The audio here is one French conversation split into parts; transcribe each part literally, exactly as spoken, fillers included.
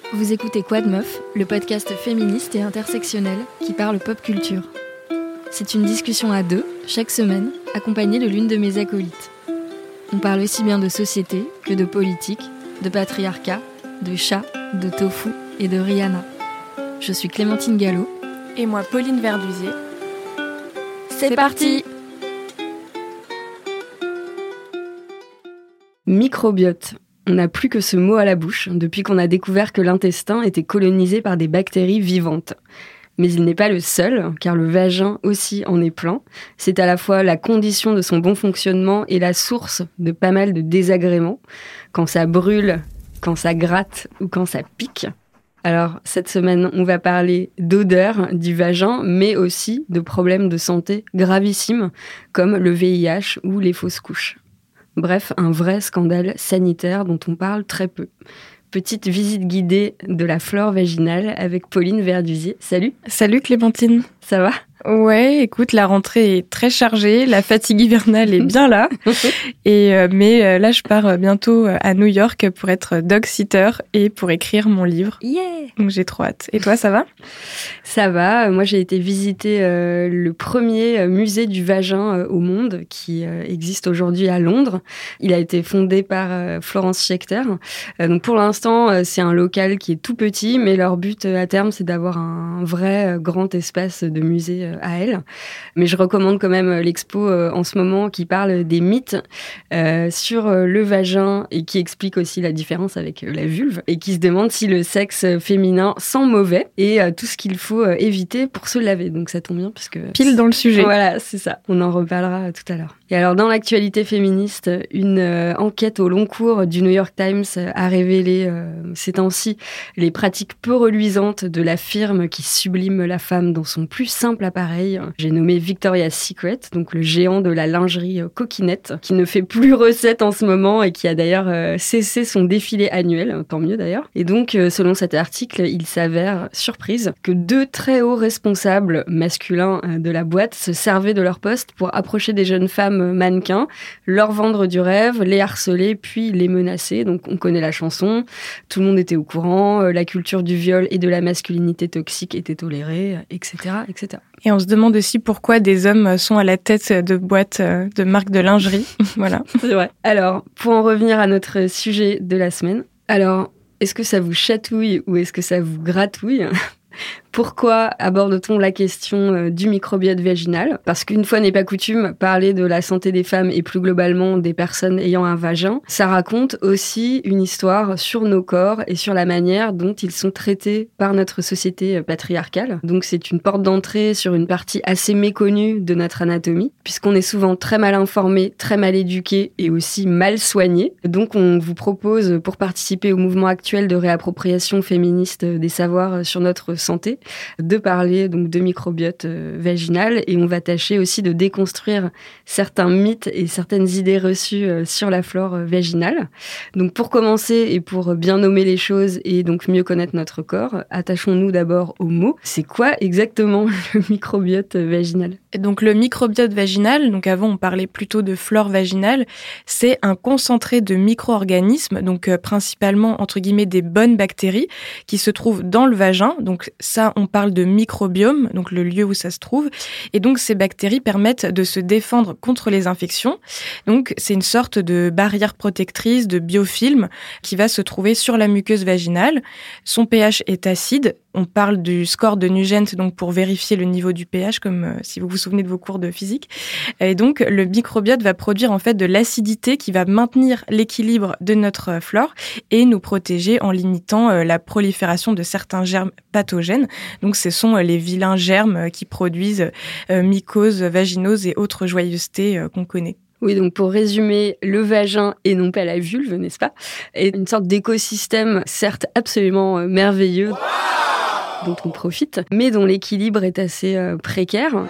Vous écoutez Quoi de Meuf, le podcast féministe et intersectionnel qui parle pop culture. C'est une discussion à deux, chaque semaine, accompagnée de l'une de mes acolytes. On parle aussi bien de société que de politique, de patriarcat, de chat, de tofu et de Rihanna. Je suis Clémentine Gallo. Et moi, Pauline Verdusier. C'est, C'est parti, parti Microbiote. On n'a plus que ce mot à la bouche depuis qu'on a découvert que l'intestin était colonisé par des bactéries vivantes. Mais il n'est pas le seul, car le vagin aussi en est plein. C'est à la fois la condition de son bon fonctionnement et la source de pas mal de désagréments, quand ça brûle, quand ça gratte ou quand ça pique. Alors, cette semaine, on va parler d'odeur du vagin, mais aussi de problèmes de santé gravissimes, comme le V I H ou les fausses couches. Bref, un vrai scandale sanitaire dont on parle très peu. Petite visite guidée de la flore vaginale avec Pauline Verdusier. Salut. Salut Clémentine. Ça va ? Ouais, écoute, la rentrée est très chargée, la fatigue hivernale est bien là. et euh, mais euh, là, je pars bientôt à New York pour être dog-sitter et pour écrire mon livre. Yeah. Donc j'ai trop hâte. Et toi, ça va ? Ça va. Moi, j'ai été visiter euh, le premier musée du vagin euh, au monde qui euh, existe aujourd'hui à Londres. Il a été fondé par euh, Florence Schechter. Euh, donc pour l'instant, euh, c'est un local qui est tout petit, mais leur but euh, à terme, c'est d'avoir un vrai euh, grand espace de musée euh, à elle. Mais je recommande quand même l'expo euh, en ce moment qui parle des mythes euh, sur euh, le vagin et qui explique aussi la différence avec euh, la vulve et qui se demande si le sexe féminin sent mauvais et euh, tout ce qu'il faut euh, éviter pour se laver. Donc ça tombe bien puisque... Pile dans le sujet. Voilà, c'est ça. On en reparlera euh, tout à l'heure. Et alors, dans l'actualité féministe, une euh, enquête au long cours du New York Times a révélé euh, ces temps-ci les pratiques peu reluisantes de la firme qui sublime la femme dans son plus simple appareil. J'ai nommé Victoria's Secret, donc le géant de la lingerie euh, coquinette, qui ne fait plus recette en ce moment et qui a d'ailleurs euh, cessé son défilé annuel, tant mieux d'ailleurs. Et donc, euh, selon cet article, il s'avère, surprise, que deux très hauts responsables masculins euh, de la boîte se servaient de leur poste pour approcher des jeunes femmes mannequins, leur vendre du rêve, les harceler, puis les menacer. Donc on connaît la chanson, tout le monde était au courant, la culture du viol et de la masculinité toxique était tolérée, et cetera, et cetera. Et on se demande aussi pourquoi des hommes sont à la tête de boîtes de marques de lingerie. Voilà. C'est vrai. Alors, pour en revenir à notre sujet de la semaine, alors, est-ce que ça vous chatouille ou est-ce que ça vous gratouille ? Pourquoi aborde-t-on la question du microbiote vaginal ? Parce qu'une fois n'est pas coutume, parler de la santé des femmes et plus globalement des personnes ayant un vagin, ça raconte aussi une histoire sur nos corps et sur la manière dont ils sont traités par notre société patriarcale. Donc c'est une porte d'entrée sur une partie assez méconnue de notre anatomie, puisqu'on est souvent très mal informé, très mal éduqué et aussi mal soigné. Donc on vous propose, pour participer au mouvement actuel de réappropriation féministe des savoirs sur notre santé, de parler donc de microbiote euh, vaginal et on va tâcher aussi de déconstruire certains mythes et certaines idées reçues euh, sur la flore euh, vaginale. Donc pour commencer et pour bien nommer les choses et donc mieux connaître notre corps, attachons-nous d'abord au mot. C'est quoi exactement le microbiote vaginal ? Et donc le microbiote vaginal, donc avant on parlait plutôt de flore vaginale, c'est un concentré de micro-organismes, donc euh, principalement entre guillemets des bonnes bactéries qui se trouvent dans le vagin. Donc ça, on parle de microbiome, donc le lieu où ça se trouve. Et donc, ces bactéries permettent de se défendre contre les infections. Donc, c'est une sorte de barrière protectrice, de biofilm qui va se trouver sur la muqueuse vaginale. Son pH est acide. On parle du score de Nugent, donc pour vérifier le niveau du pH, comme euh, si vous vous souvenez de vos cours de physique. Et donc, le microbiote va produire en fait de l'acidité qui va maintenir l'équilibre de notre flore et nous protéger en limitant euh, la prolifération de certains germes pathogènes. Donc, ce sont euh, les vilains germes euh, qui produisent euh, mycoses, vaginoses et autres joyeusetés euh, qu'on connaît. Oui, donc pour résumer, le vagin et non pas la vulve, n'est-ce pas, est une sorte d'écosystème, certes absolument euh, merveilleux, dont on profite, mais dont l'équilibre est assez euh, précaire,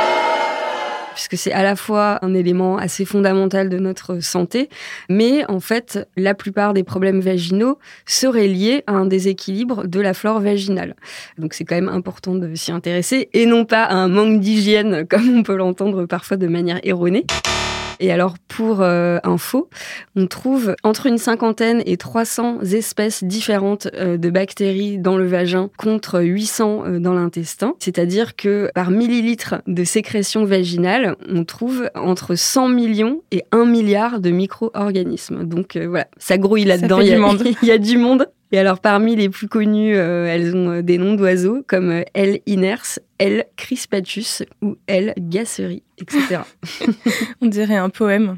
puisque c'est à la fois un élément assez fondamental de notre santé, mais en fait, la plupart des problèmes vaginaux seraient liés à un déséquilibre de la flore vaginale. Donc c'est quand même important de s'y intéresser, et non pas à un manque d'hygiène, comme on peut l'entendre parfois de manière erronée. Et alors, pour euh, info, on trouve entre une cinquantaine et trois cents espèces différentes euh, de bactéries dans le vagin contre huit cents euh, dans l'intestin. C'est-à-dire que par millilitre de sécrétion vaginale, on trouve entre cent millions et un milliard de micro-organismes. Donc euh, voilà, ça grouille là-dedans. Ça fait il, y a, du monde. il y a du monde. Et alors, parmi les plus connues, euh, elles ont des noms d'oiseaux comme euh, L. iners, L. crispatus ou L. gasseri, et cetera. On dirait un poème.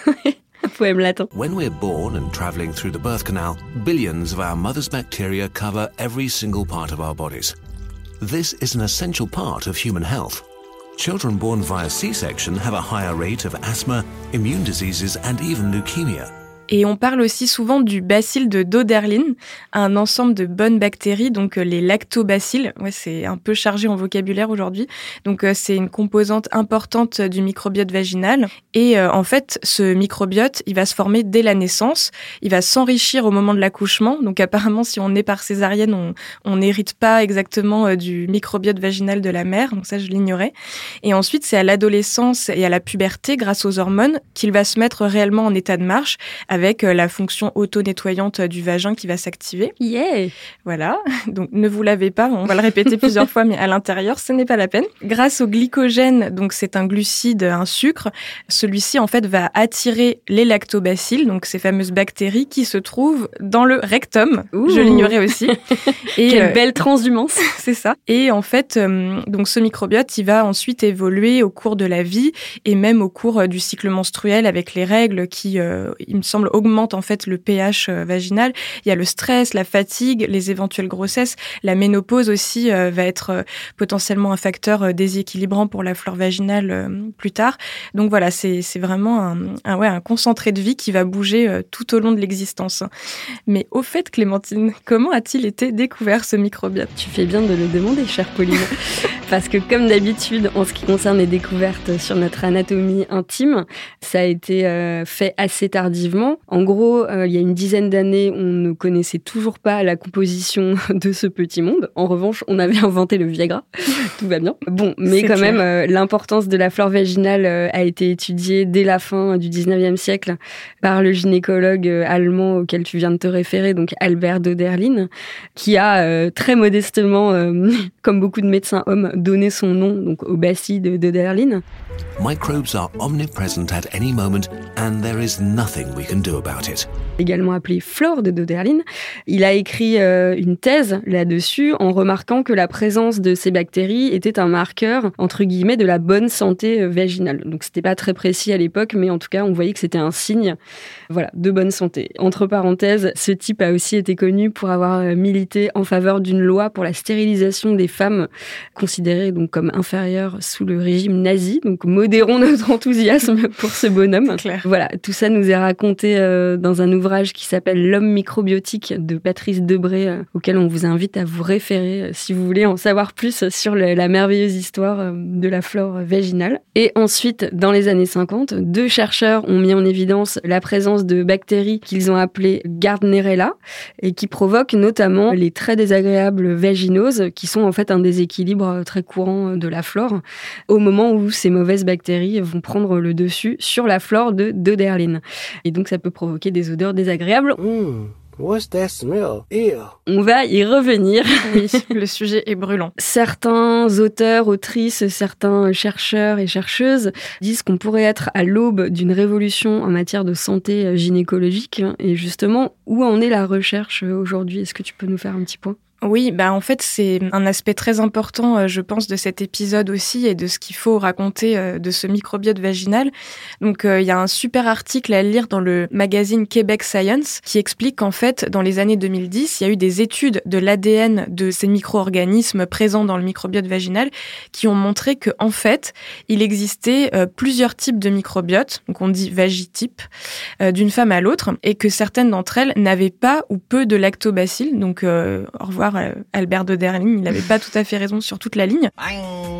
Un poème latin. When we're born and travelling through the birth canal, billions of our mother's bacteria cover every single part of our bodies. This is an essential part of human health. Children born via C-section have a higher rate of asthma, immune diseases and even leukemia. Et on parle aussi souvent du bacille de Doederlin, un ensemble de bonnes bactéries, donc euh, les lactobacilles. Ouais, c'est un peu chargé en vocabulaire aujourd'hui. Donc euh, c'est une composante importante du microbiote vaginal. Et euh, en fait, ce microbiote, il va se former dès la naissance. Il va s'enrichir au moment de l'accouchement. Donc apparemment, si on est par césarienne, on on n'hérite pas exactement euh, du microbiote vaginal de la mère. Donc ça, je l'ignorais. Et ensuite, c'est à l'adolescence et à la puberté, grâce aux hormones, qu'il va se mettre réellement en état de marche, avec la fonction auto-nettoyante du vagin qui va s'activer. Yeah! Voilà, donc ne vous lavez pas, on va le répéter plusieurs fois, mais à l'intérieur, ce n'est pas la peine. Grâce au glycogène, donc c'est un glucide, un sucre, celui-ci en fait va attirer les lactobacilles, donc ces fameuses bactéries qui se trouvent dans le rectum. Ouh. Je l'ignorais aussi. Et quelle euh, belle transhumance! C'est ça. Et en fait, euh, donc ce microbiote, il va ensuite évoluer au cours de la vie et même au cours du cycle menstruel avec les règles qui, euh, il me semble, augmente en fait le pH vaginal. Il y a le stress, la fatigue, les éventuelles grossesses. La ménopause aussi euh, va être euh, potentiellement un facteur euh, déséquilibrant pour la flore vaginale euh, plus tard. Donc voilà, c'est, c'est vraiment un, un, ouais, un concentré de vie qui va bouger euh, tout au long de l'existence. Mais au fait, Clémentine, comment a-t-il été découvert ce microbiote ? Tu fais bien de le demander, chère Pauline. Parce que comme d'habitude, en ce qui concerne les découvertes sur notre anatomie intime, ça a été euh, fait assez tardivement. En gros, euh, il y a une dizaine d'années, on ne connaissait toujours pas la composition de ce petit monde. En revanche, on avait inventé le Viagra. Tout va bien. Bon, mais c'est quand clair. même, euh, l'importance de la flore vaginale euh, a été étudiée dès la fin du dix-neuvième siècle par le gynécologue euh, allemand auquel tu viens de te référer, donc Albert Doederlin, qui a euh, très modestement, euh, comme beaucoup de médecins hommes, donné son nom donc au bacille de Doederlin. Microbes are omnipresent at any moment and there is nothing we can do about it. Également appelé Flore de Doederlin. Il a écrit euh, une thèse là-dessus en remarquant que la présence de ces bactéries était un marqueur, entre guillemets, de la bonne santé euh, vaginale. Donc c'était pas très précis à l'époque, mais en tout cas, on voyait que c'était un signe, voilà, de bonne santé. Entre parenthèses, ce type a aussi été connu pour avoir milité en faveur d'une loi pour la stérilisation des femmes considérées donc comme inférieures sous le régime nazi. Donc modérons notre enthousiasme pour ce bonhomme. Voilà, tout ça nous est raconté euh, dans un ouvrage qui s'appelle L'homme microbiotique de Patrice Debré, euh, auquel on vous invite à vous référer euh, si vous voulez en savoir plus sur le, la merveilleuse histoire euh, de la flore vaginale. Et ensuite, dans les années cinquante, deux chercheurs ont mis en évidence la présence de bactéries qu'ils ont appelées Gardnerella et qui provoquent notamment les très désagréables vaginoses, qui sont en fait un déséquilibre très courant de la flore, au moment où ces mauvaises bactéries vont prendre le dessus sur la flore de Doederlin. Et donc ça peut provoquer des odeurs désagréables. Mmh. What's that smell? Ew. On va y revenir. Oui, le sujet est brûlant. Certains auteurs, autrices, certains chercheurs et chercheuses disent qu'on pourrait être à l'aube d'une révolution en matière de santé gynécologique. Et justement, où en est la recherche aujourd'hui ? Est-ce que tu peux nous faire un petit point ? Oui, bah en fait, c'est un aspect très important, je pense, de cet épisode aussi et de ce qu'il faut raconter de ce microbiote vaginal. Donc, il y a un super article à lire dans le magazine Québec Science qui explique qu'en fait, dans les années deux mille dix, il y a eu des études de l'A D N de ces micro-organismes présents dans le microbiote vaginal qui ont montré que, en fait, il existait plusieurs types de microbiotes, donc on dit vagitype, d'une femme à l'autre, et que certaines d'entre elles n'avaient pas ou peu de lactobacilles. Donc, euh, au revoir Albert Doederlin, il n'avait pas tout à fait raison sur toute la ligne.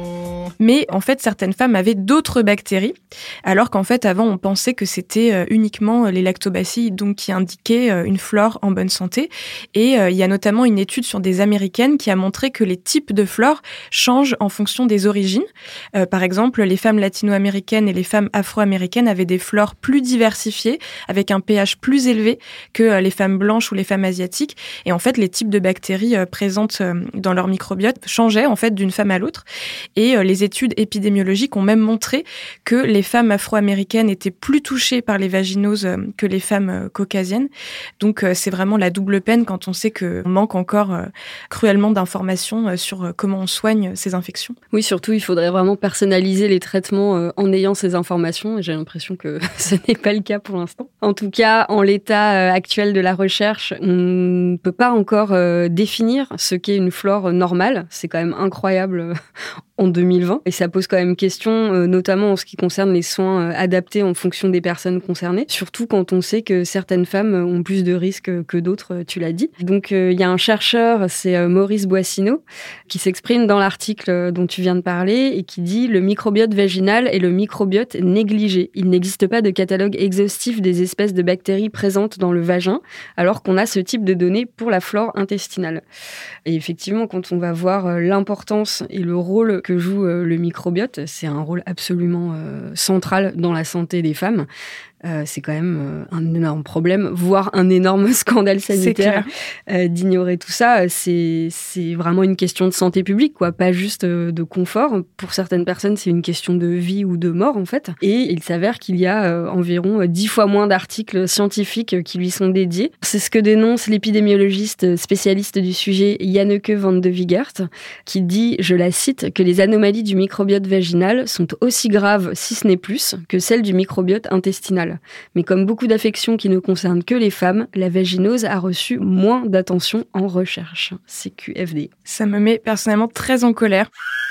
Mais en fait, certaines femmes avaient d'autres bactéries, alors qu'en fait, avant, on pensait que c'était uniquement les lactobacilles, donc qui indiquaient une flore en bonne santé. Et euh, il y a notamment une étude sur des Américaines qui a montré que les types de flore changent en fonction des origines. Euh, par exemple, les femmes latino-américaines et les femmes afro-américaines avaient des flores plus diversifiées, avec un pH plus élevé que euh, les femmes blanches ou les femmes asiatiques. Et en fait, les types de bactéries euh, présentes euh, dans leur microbiote changeaient en fait d'une femme à l'autre. Et euh, les études épidémiologiques ont même montré que les femmes afro-américaines étaient plus touchées par les vaginoses euh, que les femmes euh, caucasiennes. Donc, euh, c'est vraiment la double peine quand on sait qu'on manque encore euh, cruellement d'informations euh, sur euh, comment on soigne ces infections. Oui, surtout, il faudrait vraiment personnaliser les traitements euh, en ayant ces informations. Et j'ai l'impression que ce n'est pas le cas pour l'instant. En tout cas, en l'état euh, actuel de la recherche, on ne peut pas encore euh, définir ce qu'est une flore normale. C'est quand même incroyable euh, en deux mille vingt. Et ça pose quand même question, euh, notamment en ce qui concerne les soins euh, adaptés en fonction des personnes concernées. Surtout quand on sait que certaines femmes ont plus de risques que d'autres, tu l'as dit. Donc, il euh, y a un chercheur, c'est euh, Maurice Boissineau, qui s'exprime dans l'article dont tu viens de parler et qui dit « Le microbiote vaginal est le microbiote négligé. Il n'existe pas de catalogue exhaustif des espèces de bactéries présentes dans le vagin, alors qu'on a ce type de données pour la flore intestinale. » Et effectivement, quand on va voir euh, l'importance et le rôle que joue euh, le microbiote, c'est un rôle absolument euh, central dans la santé des femmes. Euh, c'est quand même euh, un énorme problème, voire un énorme scandale sanitaire euh, d'ignorer tout ça. C'est, c'est vraiment une question de santé publique, quoi, pas juste euh, de confort. Pour certaines personnes, c'est une question de vie ou de mort, en fait. Et il s'avère qu'il y a euh, environ dix fois moins d'articles scientifiques qui lui sont dédiés. C'est ce que dénonce l'épidémiologiste spécialiste du sujet Janneke van de Wiegert, qui dit, je la cite, que les anomalies du microbiote vaginal sont aussi graves, si ce n'est plus, que celles du microbiote intestinal. Mais comme beaucoup d'affections qui ne concernent que les femmes, la vaginose a reçu moins d'attention en recherche. C Q F D. Ça me met personnellement très en colère.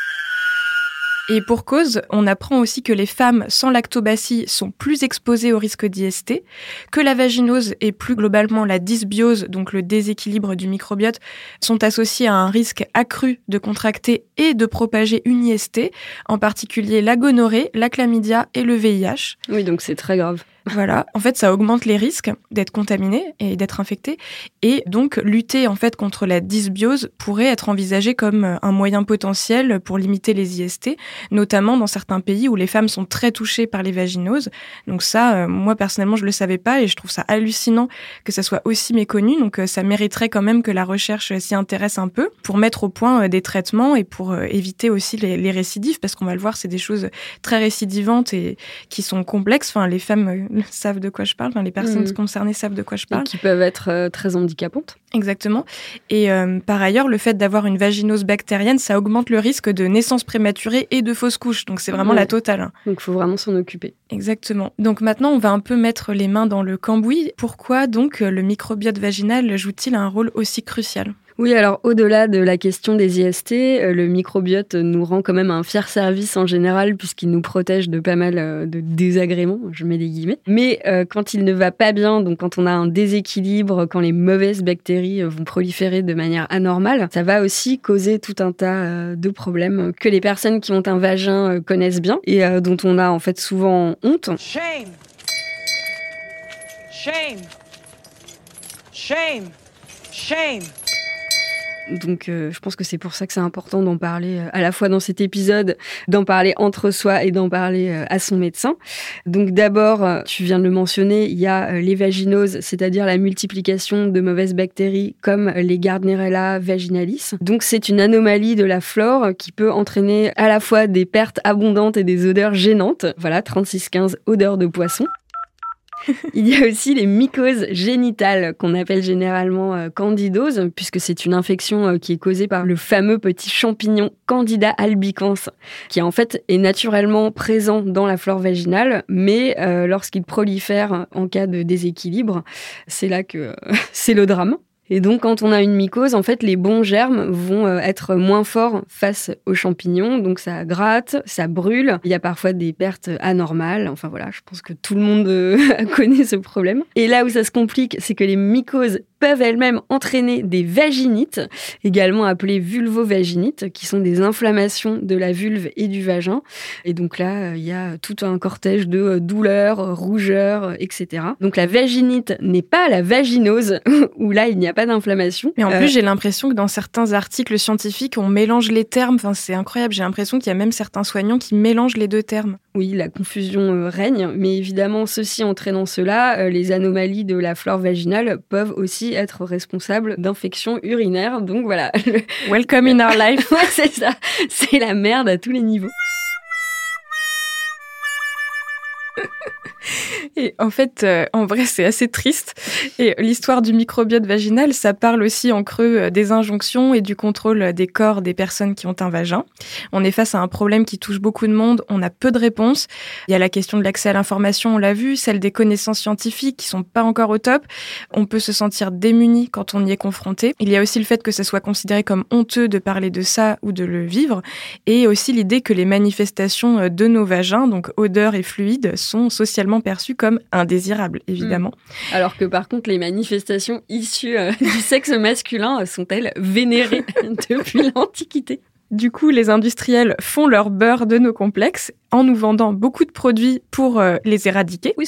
Et pour cause, on apprend aussi que les femmes sans lactobacilles sont plus exposées au risque d'I S T, que la vaginose et plus globalement la dysbiose, donc le déséquilibre du microbiote, sont associées à un risque accru de contracter et de propager une I S T, en particulier la gonorrhée, la chlamydia et le V I H. Oui, donc c'est très grave. Voilà, en fait, ça augmente les risques d'être contaminé et d'être infecté. Et donc, lutter en fait contre la dysbiose pourrait être envisagé comme un moyen potentiel pour limiter les I S T, notamment dans certains pays où les femmes sont très touchées par les vaginoses. Donc ça, euh, moi personnellement, je le savais pas et je trouve ça hallucinant que ça soit aussi méconnu. Donc euh, ça mériterait quand même que la recherche s'y intéresse un peu pour mettre au point euh, des traitements et pour euh, éviter aussi les, les récidives, parce qu'on va le voir, c'est des choses très récidivantes et qui sont complexes. Enfin, les femmes euh, savent de quoi je parle, enfin, les personnes mmh. concernées savent de quoi je parle. Et qui peuvent être euh, très handicapantes. Exactement. Et euh, par ailleurs, le fait d'avoir une vaginose bactérienne, ça augmente le risque de naissance prématurée et de fausse couche. Donc c'est vraiment ouais. la totale. Hein. Donc il faut vraiment s'en occuper. Exactement. Donc maintenant, on va un peu mettre les mains dans le cambouis. Pourquoi donc le microbiote vaginal joue-t-il un rôle aussi crucial ? Oui, alors au-delà de la question des I S T, le microbiote nous rend quand même un fier service en général puisqu'il nous protège de pas mal de désagréments, je mets des guillemets. Mais euh, quand il ne va pas bien, donc quand on a un déséquilibre, quand les mauvaises bactéries vont proliférer de manière anormale, ça va aussi causer tout un tas de problèmes que les personnes qui ont un vagin connaissent bien et euh, dont on a en fait souvent honte. Shame. Shame. Shame. Shame. Donc euh, je pense que c'est pour ça que c'est important d'en parler euh, à la fois dans cet épisode, d'en parler entre soi et d'en parler euh, à son médecin. Donc d'abord, euh, tu viens de le mentionner, il y a euh, les vaginoses, c'est-à-dire la multiplication de mauvaises bactéries comme les Gardnerella vaginalis. Donc c'est une anomalie de la flore qui peut entraîner à la fois des pertes abondantes et des odeurs gênantes. Voilà, trente-six quinze, odeur de poisson. Il y a aussi les mycoses génitales qu'on appelle généralement euh, candidose, puisque c'est une infection euh, qui est causée par le fameux petit champignon Candida albicans, qui en fait est naturellement présent dans la flore vaginale, mais euh, lorsqu'il prolifère en cas de déséquilibre, c'est là que euh, c'est le drame. Et donc, quand on a une mycose, en fait, les bons germes vont être moins forts face aux champignons. Donc, ça gratte, ça brûle. Il y a parfois des pertes anormales. Enfin, voilà, je pense que tout le monde connaît ce problème. Et là où ça se complique, c'est que les mycoses peuvent elles-mêmes entraîner des vaginites, également appelées vulvovaginites, qui sont des inflammations de la vulve et du vagin. Et donc là, il y a tout un cortège de douleurs, rougeurs, et cetera. Donc la vaginite n'est pas la vaginose, où là, il n'y a pas d'inflammation. Mais en Euh, plus, j'ai l'impression que dans certains articles scientifiques, on mélange les termes. Enfin, c'est incroyable. J'ai l'impression qu'il y a même certains soignants qui mélangent les deux termes. Oui, la confusion euh, règne, mais évidemment, ceci entraînant cela, euh, les anomalies de la flore vaginale peuvent aussi être responsables d'infections urinaires. Donc voilà. Welcome in our life. Ouais, c'est ça. C'est la merde à tous les niveaux. Et en fait, euh, en vrai, c'est assez triste. Et l'histoire du microbiote vaginal, ça parle aussi en creux des injonctions et du contrôle des corps des personnes qui ont un vagin. On est face à un problème qui touche beaucoup de monde, on a peu de réponses. Il y a la question de l'accès à l'information, on l'a vu, celle des connaissances scientifiques qui sont pas encore au top. On peut se sentir démuni quand on y est confronté. Il y a aussi le fait que ça soit considéré comme honteux de parler de ça ou de le vivre. Et aussi l'idée que les manifestations de nos vagins, donc odeurs et fluides, sont socialement perçues comme indésirables, évidemment. Mmh. Alors que par contre, les manifestations issues euh, du sexe masculin euh, sont-elles vénérées depuis l'Antiquité ? Du coup, les industriels font leur beurre de nos complexes en nous vendant beaucoup de produits pour euh, les éradiquer. Oui.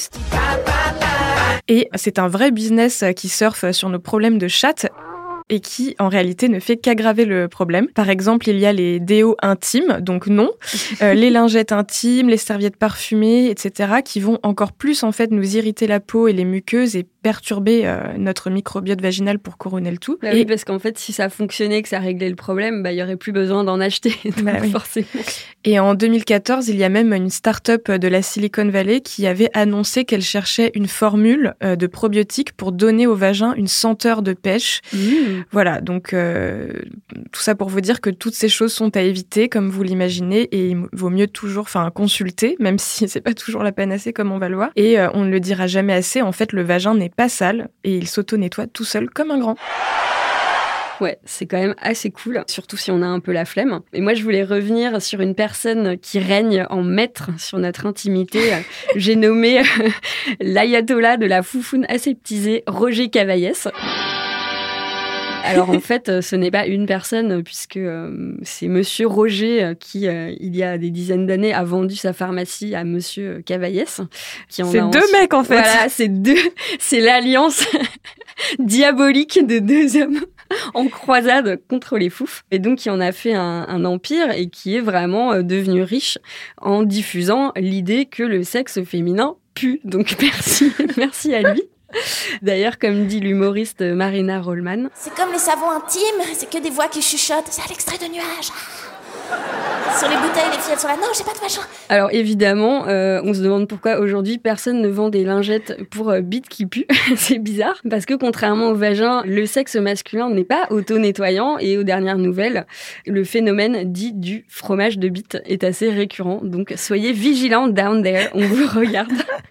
Et c'est un vrai business qui surfe sur nos problèmes de chatte et qui, en réalité, ne fait qu'aggraver le problème. Par exemple, il y a les déos intimes, donc non, euh, les lingettes intimes, les serviettes parfumées, et cetera, qui vont encore plus, en fait, nous irriter la peau et les muqueuses et perturber euh, notre microbiote vaginal pour couronner le tout. Bah et... Oui, parce qu'en fait, si ça fonctionnait, que ça réglait le problème, bah, il n'y aurait plus besoin d'en acheter, donc bah, oui. forcément. Et en deux mille quatorze, il y a même une start-up de la Silicon Valley qui avait annoncé qu'elle cherchait une formule euh, de probiotiques pour donner au vagin une senteur de pêche. Mmh. Voilà, donc euh, tout ça pour vous dire que toutes ces choses sont à éviter, comme vous l'imaginez, et il vaut mieux toujours enfin, consulter, même si c'est pas toujours la panacée comme on va le voir. Et euh, on ne le dira jamais assez, en fait, le vagin n'est pas sale et il s'auto-nettoie tout seul comme un grand. Ouais, c'est quand même assez cool, surtout si on a un peu la flemme. Et moi, je voulais revenir sur une personne qui règne en maître sur notre intimité. J'ai nommé l'ayatollah de la foufoune aseptisée, Roger Cavaillès. Alors en fait, ce n'est pas une personne, puisque euh, c'est Monsieur Roger qui, euh, il y a des dizaines d'années, a vendu sa pharmacie à Monsieur Cavaillès. Qui en c'est a deux ensuite... mecs en fait. Voilà, c'est deux, c'est l'alliance diabolique de deux hommes en croisade contre les foufs. Et donc, qui en a fait un, un empire et qui est vraiment euh, devenu riche en diffusant l'idée que le sexe féminin pue. Donc merci, merci à lui. D'ailleurs, comme dit l'humoriste Marina Rollman, c'est comme les savons intimes, c'est que des voix qui chuchotent, c'est à l'extrait de nuages. Sur les bouteilles, les filles, elles sont là, non, j'ai pas de vagin. Alors évidemment, euh, on se demande pourquoi aujourd'hui personne ne vend des lingettes pour euh, bites qui puent. C'est bizarre, parce que contrairement au vagin, le sexe masculin n'est pas auto-nettoyant et aux dernières nouvelles, le phénomène dit du fromage de bite est assez récurrent. Donc soyez vigilants down there, on vous regarde.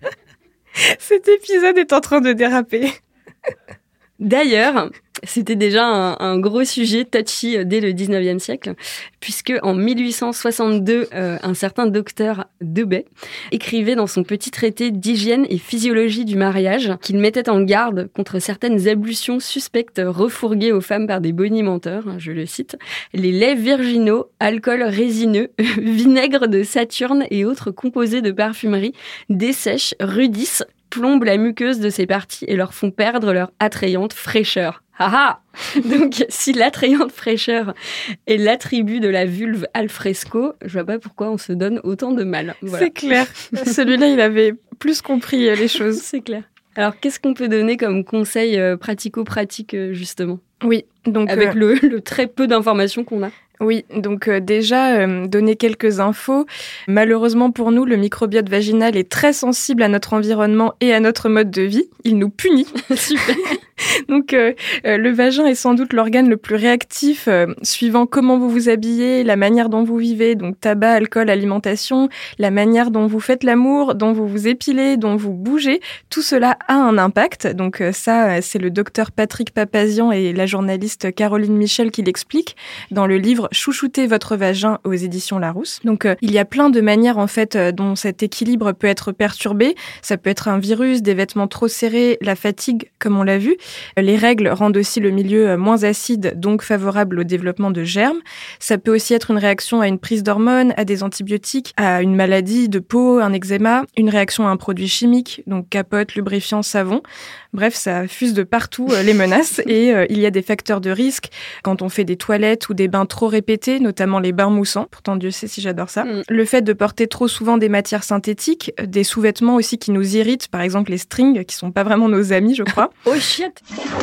Cet épisode est en train de déraper. D'ailleurs, c'était déjà un, un gros sujet touchy dès le dix-neuvième siècle, puisque en mille huit cent soixante-deux, euh, un certain docteur Debay écrivait dans son petit traité d'hygiène et physiologie du mariage qu'il mettait en garde contre certaines ablutions suspectes refourguées aux femmes par des bonimenteurs, je le cite, les laits virginaux, alcool résineux, vinaigre de Saturne et autres composés de parfumerie dessèchent, rudissent, plombent la muqueuse de ces parties et leur font perdre leur attrayante fraîcheur. Ah ah. Donc, si l'attrayante fraîcheur est l'attribut de la vulve al fresco, je vois pas pourquoi on se donne autant de mal. Voilà. C'est clair. Celui-là, il avait plus compris les choses. C'est clair. Alors, qu'est-ce qu'on peut donner comme conseil euh, pratico-pratique, euh, justement ? Oui, donc... Avec euh... le, le très peu d'informations qu'on a. Oui, donc euh, déjà, euh, donner quelques infos. Malheureusement pour nous, le microbiote vaginal est très sensible à notre environnement et à notre mode de vie. Il nous punit. Super. Donc, euh, euh, le vagin est sans doute l'organe le plus réactif, euh, suivant comment vous vous habillez, la manière dont vous vivez, donc tabac, alcool, alimentation, la manière dont vous faites l'amour, dont vous vous épilez, dont vous bougez. Tout cela a un impact. Donc euh, ça, c'est le docteur Patrick Papazian et la journaliste Caroline Michel qui l'expliquent dans le livre « Chouchouter votre vagin » aux éditions Larousse. Donc, euh, il y a plein de manières, en fait, euh, dont cet équilibre peut être perturbé. Ça peut être un virus, des vêtements trop serrés, la fatigue, comme on l'a vu. Les règles rendent aussi le milieu moins acide, donc favorable au développement de germes. Ça peut aussi être une réaction à une prise d'hormones, à des antibiotiques, à une maladie de peau, un eczéma, une réaction à un produit chimique, donc capote, lubrifiant, savon. Bref, ça fuse de partout euh, les menaces et euh, il y a des facteurs de risque quand on fait des toilettes ou des bains trop répétés, notamment les bains moussants. Pourtant, Dieu sait si j'adore ça. Mm. Le fait de porter trop souvent des matières synthétiques, des sous-vêtements aussi qui nous irritent, par exemple les strings, qui sont pas vraiment nos amis, je crois. Oh shit!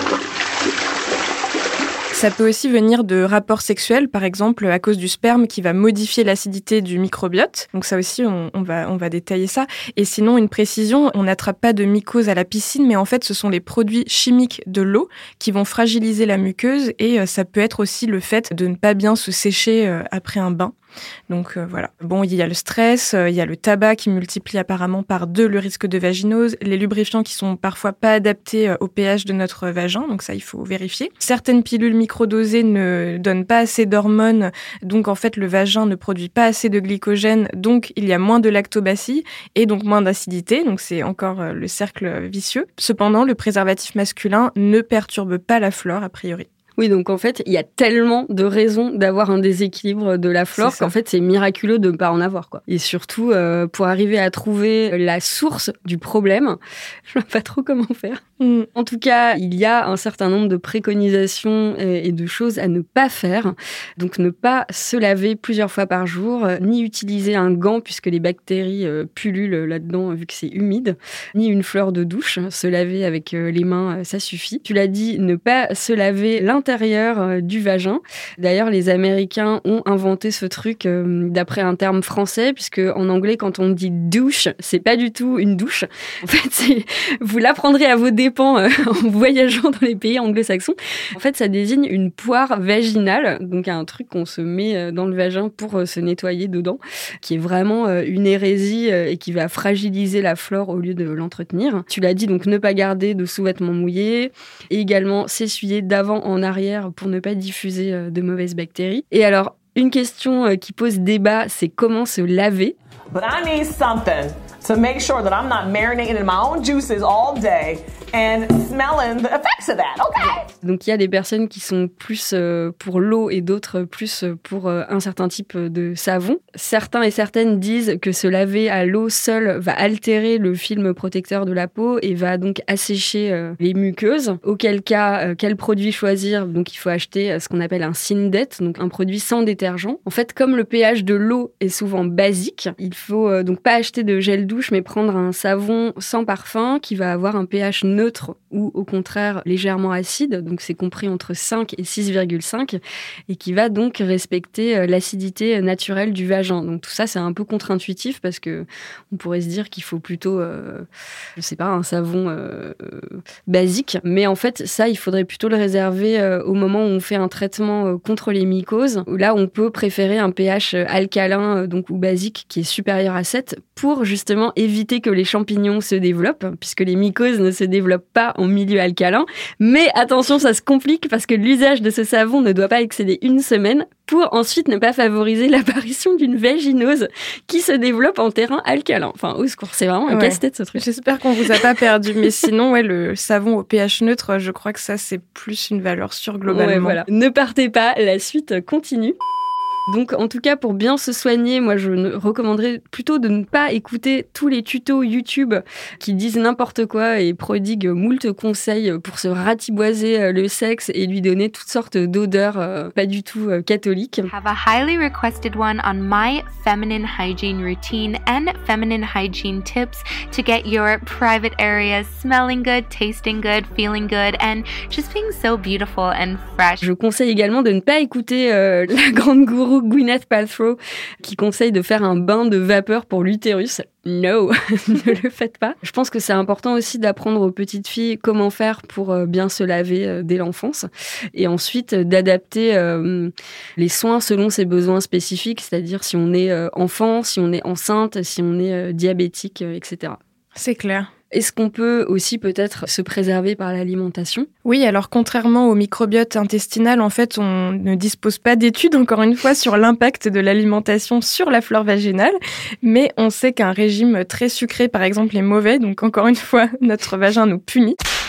Ça peut aussi venir de rapports sexuels, par exemple, à cause du sperme qui va modifier l'acidité du microbiote. Donc ça aussi, on, on, va, on va détailler ça. Et sinon, une précision, on n'attrape pas de mycose à la piscine, mais en fait, ce sont les produits chimiques de l'eau qui vont fragiliser la muqueuse et euh, ça peut être aussi le fait de ne pas bien se sécher euh, après un bain. Donc euh, voilà. Bon, il y a le stress, euh, il y a le tabac qui multiplie apparemment par deux le risque de vaginose, les lubrifiants qui sont parfois pas adaptés euh, au pH de notre vagin, donc ça il faut vérifier. Certaines pilules microdosées ne donnent pas assez d'hormones, donc en fait le vagin ne produit pas assez de glycogène, donc il y a moins de lactobacilles et donc moins d'acidité, donc c'est encore euh, le cercle vicieux. Cependant, le préservatif masculin ne perturbe pas la flore a priori. Oui, donc en fait, il y a tellement de raisons d'avoir un déséquilibre de la flore qu'en fait, c'est miraculeux de ne pas en avoir, quoi. Et surtout, euh, pour arriver à trouver la source du problème, je ne sais pas trop comment faire. Mm. En tout cas, il y a un certain nombre de préconisations et de choses à ne pas faire. Donc, ne pas se laver plusieurs fois par jour, ni utiliser un gant puisque les bactéries euh, pullulent là-dedans vu que c'est humide, ni une fleur de douche. Se laver avec euh, les mains, ça suffit. Tu l'as dit, ne pas se laver l'intérieur intérieur du vagin. D'ailleurs, les Américains ont inventé ce truc euh, d'après un terme français, puisque en anglais, quand on dit douche, c'est pas du tout une douche. En fait, c'est, vous l'apprendrez à vos dépens euh, en voyageant dans les pays anglo-saxons. En fait, ça désigne une poire vaginale, donc un truc qu'on se met dans le vagin pour euh, se nettoyer dedans, qui est vraiment euh, une hérésie euh, et qui va fragiliser la flore au lieu de l'entretenir. Tu l'as dit, donc ne pas garder de sous-vêtements mouillés et également s'essuyer d'avant en arrière pour ne pas diffuser de mauvaises bactéries. Et alors, une question qui pose débat, c'est comment se laver. But I need something to make sure that I'm not marinating in my own juices all day and smelling the effects of that, okay? Donc il y a des personnes qui sont plus euh, pour l'eau et d'autres plus pour euh, un certain type de savon. Certains et certaines disent que se laver à l'eau seule va altérer le film protecteur de la peau et va donc assécher euh, les muqueuses. Auquel cas, euh, quel produit choisir? Donc il faut acheter euh, ce qu'on appelle un Syndet, donc un produit sans détergent. En fait, comme le pH de l'eau est souvent basique, il faut euh, donc pas acheter de gel douche, mais prendre un savon sans parfum qui va avoir un pH neutre ou au contraire légèrement acide, donc c'est compris entre cinq et six virgule cinq, et qui va donc respecter l'acidité naturelle du vagin. Donc tout ça, c'est un peu contre-intuitif parce que on pourrait se dire qu'il faut plutôt, euh, je sais pas, un savon euh, basique, mais en fait, ça, il faudrait plutôt le réserver euh, au moment où on fait un traitement euh, contre les mycoses, où là, on peut préférer un pH alcalin euh, donc ou basique qui est supérieur à sept pour justement éviter que les champignons se développent, puisque les mycoses ne se développent pas en milieu alcalin. Mais attention, ça se complique parce que l'usage de ce savon ne doit pas excéder une semaine pour ensuite ne pas favoriser l'apparition d'une vaginose qui se développe en terrain alcalin. Enfin, au secours, c'est vraiment un ouais. casse-tête ce truc. J'espère qu'on vous a pas perdu, mais sinon, ouais, le savon au pH neutre, je crois que ça, c'est plus une valeur sûre globalement. Ouais, voilà. Ne partez pas, la suite continue. Donc, en tout cas, pour bien se soigner, moi, je recommanderais plutôt de ne pas écouter tous les tutos YouTube qui disent n'importe quoi et prodiguent moult conseils pour se ratiboiser le sexe et lui donner toutes sortes d'odeurs euh, pas du tout euh, catholiques. Have a highly requested one on my feminine hygiene routine and feminine hygiene tips to get your private areas smelling good, tasting good, feeling good, and just being so beautiful and fresh. Je conseille également de ne pas écouter euh, la grande gourou Gwyneth Paltrow qui conseille de faire un bain de vapeur pour l'utérus. No, ne le faites pas. Je pense que c'est important aussi d'apprendre aux petites filles comment faire pour bien se laver dès l'enfance et ensuite d'adapter euh, les soins selon ses besoins spécifiques, c'est-à-dire si on est euh, enfant, si on est enceinte, si on est euh, diabétique, euh, et cetera. C'est clair. Est-ce qu'on peut aussi peut-être se préserver par l'alimentation ? Oui, alors contrairement au microbiote intestinal, en fait, on ne dispose pas d'études, encore une fois, sur l'impact de l'alimentation sur la flore vaginale, mais on sait qu'un régime très sucré, par exemple, est mauvais, donc encore une fois, notre vagin nous punit.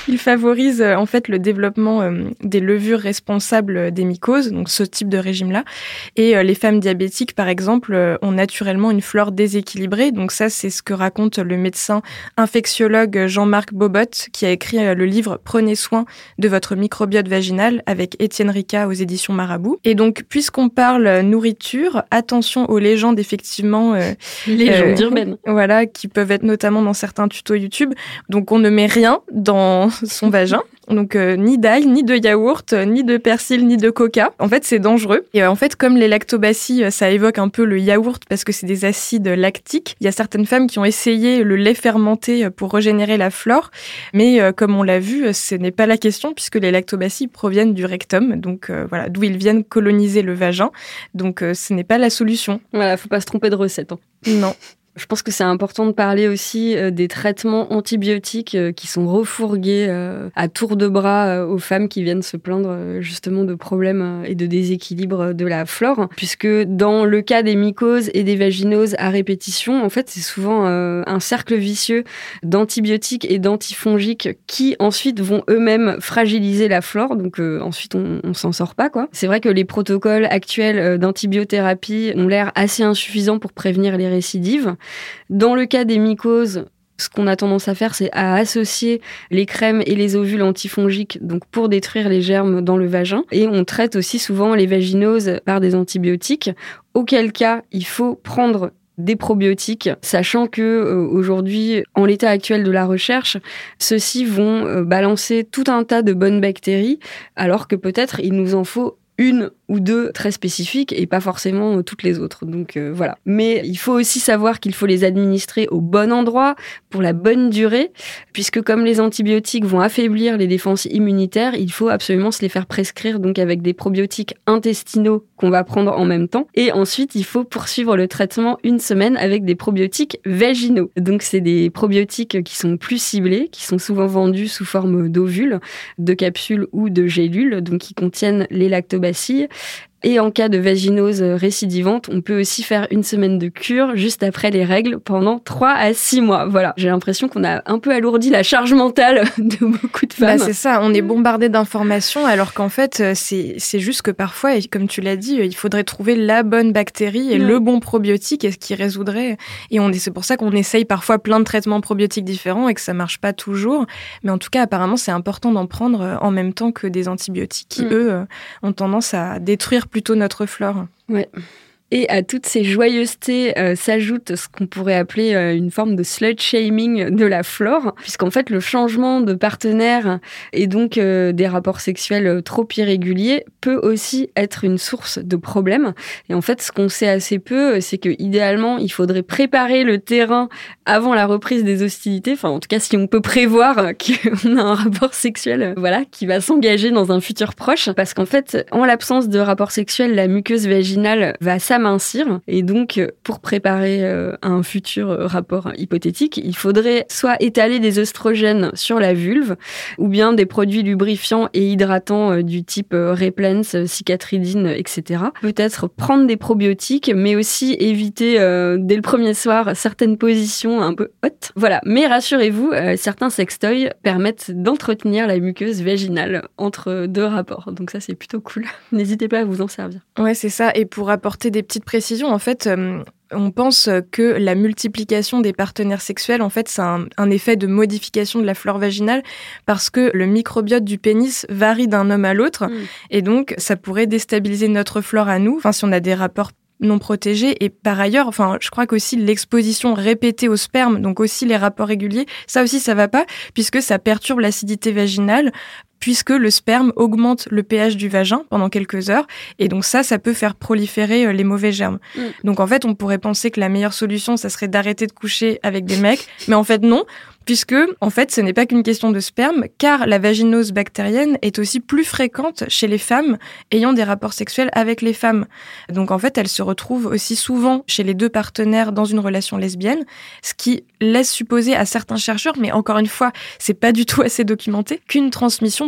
Il favorise euh, en fait le développement euh, des levures responsables des mycoses, donc ce type de régime-là. Et euh, les femmes diabétiques, par exemple, euh, ont naturellement une flore déséquilibrée. Donc ça, c'est ce que raconte le médecin infectiologue Jean-Marc Bobot, qui a écrit euh, le livre « Prenez soin de votre microbiote vaginal » avec Étienne Rica aux éditions Marabout. Et donc, puisqu'on parle nourriture, attention aux légendes, effectivement. Euh, légendes euh, urbaines. Voilà, qui peuvent être notamment dans certains tutos YouTube. Donc, on ne met rien dans son vagin. Donc, euh, ni d'ail, ni de yaourt, euh, ni de persil, ni de coca. En fait, c'est dangereux. Et euh, en fait, comme les lactobacilles, ça évoque un peu le yaourt parce que c'est des acides lactiques. Il y a certaines femmes qui ont essayé le lait fermenté pour régénérer la flore. Mais euh, comme on l'a vu, ce n'est pas la question puisque les lactobacilles proviennent du rectum. Donc, euh, voilà, d'où ils viennent coloniser le vagin. Donc, euh, ce n'est pas la solution. Voilà, faut pas se tromper de recette. Hein. Non. Je pense que c'est important de parler aussi euh, des traitements antibiotiques euh, qui sont refourgués euh, à tour de bras euh, aux femmes qui viennent se plaindre euh, justement de problèmes euh, et de déséquilibre de la flore. Puisque dans le cas des mycoses et des vaginoses à répétition, en fait, c'est souvent euh, un cercle vicieux d'antibiotiques et d'antifongiques qui ensuite vont eux-mêmes fragiliser la flore. Donc euh, ensuite, on, on s'en sort pas, quoi. C'est vrai que les protocoles actuels euh, d'antibiothérapie ont l'air assez insuffisants pour prévenir les récidives. Dans le cas des mycoses, ce qu'on a tendance à faire, c'est à associer les crèmes et les ovules antifongiques donc pour détruire les germes dans le vagin. Et on traite aussi souvent les vaginoses par des antibiotiques, auquel cas il faut prendre des probiotiques, sachant que euh, aujourd'hui, en l'état actuel de la recherche, ceux-ci vont euh, balancer tout un tas de bonnes bactéries, alors que peut-être il nous en faut une ou deux très spécifiques et pas forcément toutes les autres. Donc euh, voilà. Mais il faut aussi savoir qu'il faut les administrer au bon endroit pour la bonne durée, puisque comme les antibiotiques vont affaiblir les défenses immunitaires, il faut absolument se les faire prescrire donc avec des probiotiques intestinaux qu'on va prendre en même temps. Et ensuite, il faut poursuivre le traitement une semaine avec des probiotiques vaginaux. Donc c'est des probiotiques qui sont plus ciblés, qui sont souvent vendus sous forme d'ovules, de capsules ou de gélules, donc qui contiennent les lactobacilles. Et en cas de vaginose récidivante, on peut aussi faire une semaine de cure juste après les règles pendant trois à six mois. Voilà, j'ai l'impression qu'on a un peu alourdi la charge mentale de beaucoup de femmes. Bah c'est ça, on est bombardé d'informations alors qu'en fait, c'est, c'est juste que parfois, et comme tu l'as dit, il faudrait trouver la bonne bactérie et mmh. le bon probiotique et ce qui résoudrait. Et on, c'est pour ça qu'on essaye parfois plein de traitements probiotiques différents et que ça marche pas toujours. Mais en tout cas, apparemment, c'est important d'en prendre en même temps que des antibiotiques qui, mmh. eux, ont tendance à détruire plutôt notre flore. Ouais. Et à toutes ces joyeusetés euh, s'ajoute ce qu'on pourrait appeler euh, une forme de slut-shaming de la flore, puisqu'en fait, le changement de partenaire et donc euh, des rapports sexuels trop irréguliers peut aussi être une source de problèmes. Et en fait, ce qu'on sait assez peu, c'est que idéalement, il faudrait préparer le terrain avant la reprise des hostilités. Enfin, en tout cas, si on peut prévoir qu'on a un rapport sexuel, euh, voilà, qui va s'engager dans un futur proche, parce qu'en fait, en l'absence de rapport sexuel, la muqueuse vaginale va s'amincir. Et donc, pour préparer euh, un futur euh, rapport hypothétique, il faudrait soit étaler des œstrogènes sur la vulve, ou bien des produits lubrifiants et hydratants euh, du type euh, Replens, euh, Cicatridine, et cetera. Peut-être prendre des probiotiques, mais aussi éviter euh, dès le premier soir certaines positions un peu hautes. Voilà. Mais rassurez-vous, euh, certains sextoys permettent d'entretenir la muqueuse vaginale entre deux rapports. Donc ça, c'est plutôt cool. N'hésitez pas à vous en servir. Ouais, c'est ça. Et pour apporter des petites précisions, en fait, euh, on pense que la multiplication des partenaires sexuels, en fait, c'est un, un effet de modification de la flore vaginale parce que le microbiote du pénis varie d'un homme à l'autre. Mmh. Et donc, ça pourrait déstabiliser notre flore à nous, enfin, si on a des rapports non protégés. Et par ailleurs, enfin, je crois qu'aussi l'exposition répétée au sperme, donc aussi les rapports réguliers, ça aussi, ça va pas, puisque ça perturbe l'acidité vaginale, puisque le sperme augmente le pH du vagin pendant quelques heures. Et donc ça, ça peut faire proliférer les mauvais germes. Mmh. Donc en fait, on pourrait penser que la meilleure solution, ça serait d'arrêter de coucher avec des mecs. Mais en fait, non. Puisque, en fait, ce n'est pas qu'une question de sperme, car la vaginose bactérienne est aussi plus fréquente chez les femmes ayant des rapports sexuels avec les femmes. Donc, en fait, elle se retrouve aussi souvent chez les deux partenaires dans une relation lesbienne, ce qui laisse supposer à certains chercheurs, mais encore une fois, c'est pas du tout assez documenté, qu'une transmission